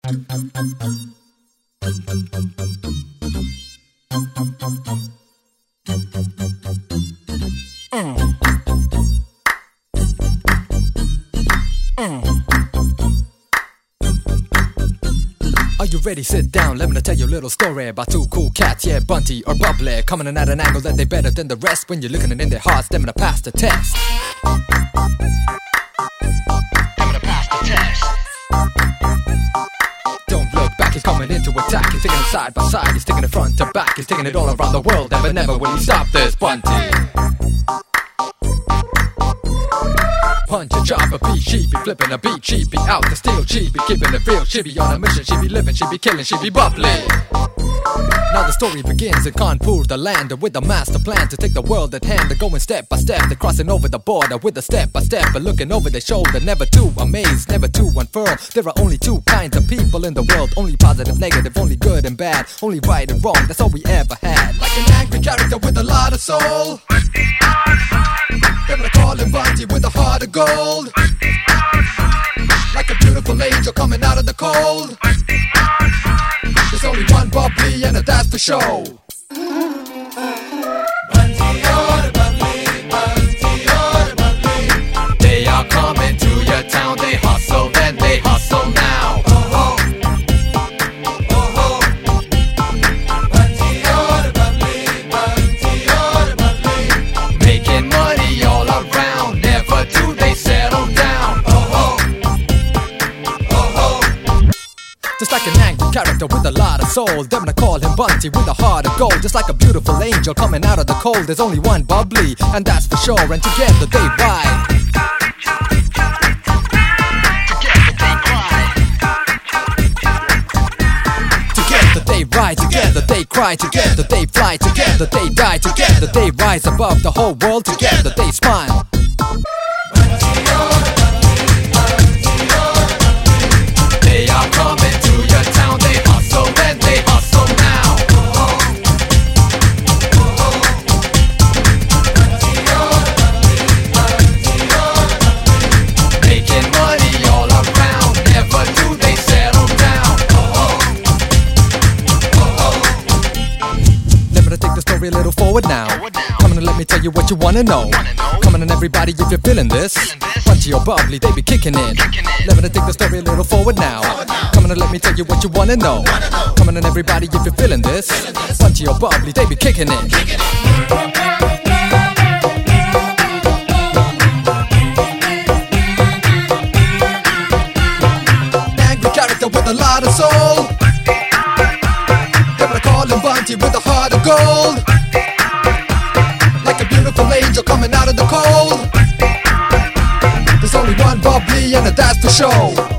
Are you ready? Sit down, let me tell you a little story about two cool cats, yeah, Bunty or Bubbly, coming in at an angle that they better than the rest. When you're looking in their hearts, them gonna pass the test. Don't look back, he's coming in to attack. He's taking it side by side, he's taking it front to back. He's taking it all around the world, but never will he stop this Bunty. Punch a job, a beat, she be flipping a beat, she be out to steal, she be keeping it real, she be on a mission, she be living, she be killing, she be bubbly. Now the story begins in Kanpur, the land with a master plan to take the world at hand. They're going step by step, they're crossing over the border with a step by step, but looking over their shoulder, never too amazed, never too unfurled. There are only two kinds of people in the world, only positive, negative, only good and bad, only right and wrong, that's all we ever had. Like an angry character with a lot of soul, they're gonna call him Bunty with a heart of gold. Like a beautiful angel coming out of the cold. There's only one Bubbly and that's for show. Bunty or the Bubbly, Bunty or the Bubbly. They are coming to your town, they hustle, then they hustle now. Oh-ho, oh-ho. Bunty or the Bubbly, Bunty or the Bubbly. Making money all around, never do they settle down. Oh-ho, oh-ho. Just like an angry character with a lot of soul, they're gonna call him Bunty with a heart of gold. Just like a beautiful angel coming out of the cold, there's only one Bubbly, and that's for sure. And together they ride. Together they ride, together they cry, together they fly, together they die, together they rise above the whole world, together they smile. They are coming to your town, they hustle and they hustle now. Making money all around, never do they settle down. Never to take the story a little forward now. Come on and let me tell you what you wanna know. Come on and everybody, if you're feeling this, Bunty or Bubbly, they be kicking it. Never to take the story a little forward now. Come on and let me tell you what you wanna know. Come on and everybody, if you're feeling this, Bunty or Bubbly, they be kicking it. Angry character with a lot of soul, they're gonna call him Bunty with a heart of gold. Like a beautiful angel coming out of the cold. There's only one Bubbly and that's for show.